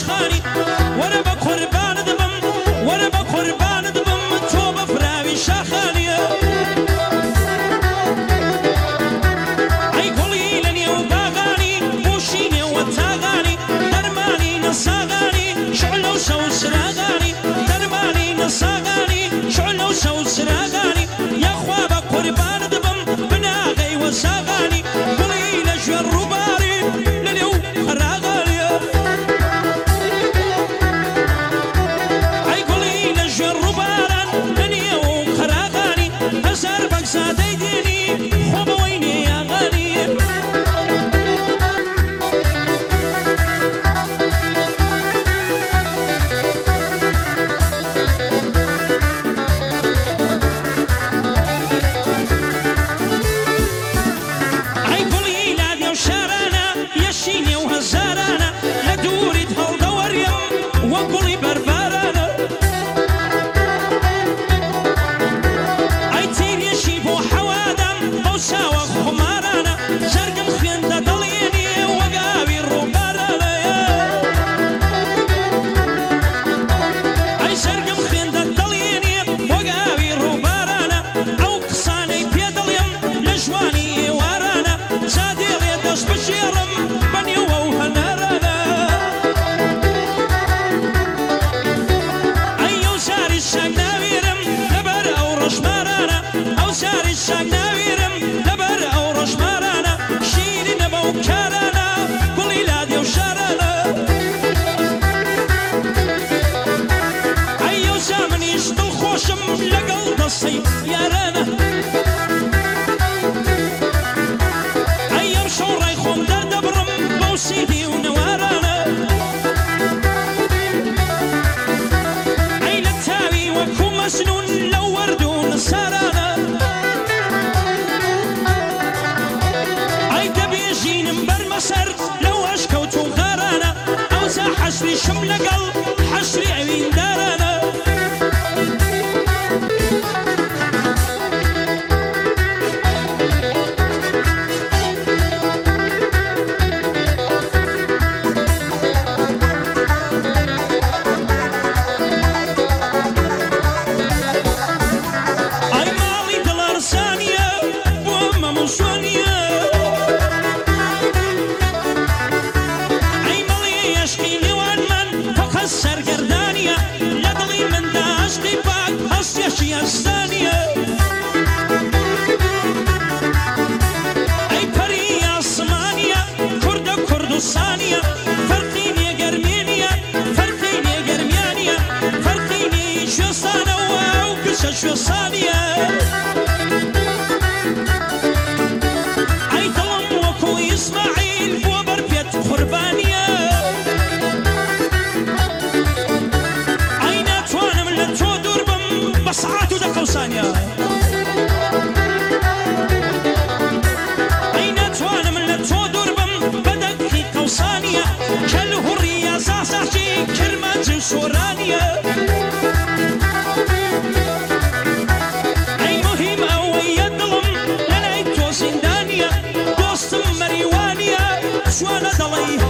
شاخاني وانا بقربان دبم وانا بقربان دبم تو بفراوي شاخاني اي قولي لني وباغاني وشيني وتاغاني درماني نصاغاني شعلو سو سراغاني درماني نصاغاني شعلو سو سراغاني يا اخوا بقربان دبم بناغي وساغاني قولي لجو الرباري لليو خراغاني اي قولي لجو الرباران لليو خراغاني هزار بقصادي ديني خوب ويني يا غالي اي قولي لادي وشارانا يشيني وهزارانا لدوري تهل دوريم وقولي بربارانا اي تير يشيب وحوادم بوساوى خمارانا زرقم خين دليني وقاوي الربارانا اي زرقم خين دليني وقاوي الربارانا او قصاني بيدليم لجواني وارانا زادي غيدس بشيرم بني وهنارانا ايو زاري الشاقناويرم لبر او رشمارانا او زاري الشاقناويرم لبر او رشمارانا شيري نبو كارانا قولي لادي وشارانا ايو زامني اشتل خوشم لقل دصي يارانا ايام شوراي خوم درد برم بوسيدي ونوارانا اي لتاوي وكو مسنون لو وردون سارانا اي دبي جين برمسر لو اشكوتو غارانا او زا حشري شمل قلب حشري عوين دارانا اي مالي دلار ثانية وهم موسونية اي مالي يشقي لوان من فكسر قردانية لدلي من داشقي باك هس يشي الثانية اي بريا صمانية كرد كردستانية فرقيني قرمينية فرقيني قرميانية فرقيني شوصانة وقصة شوصانية اي ظلم وكو اسماعيل وبربيت قربانية اي ناتوانم لتو دربم بصعاتو دكو ثانية اي ناتوانم لتو دربم بدقيقة وثانية كالهرية زعزعجي كرمات وسورانية اي مهم او يدلم لنايتو زندانية دوست مريوانية شوانا دلي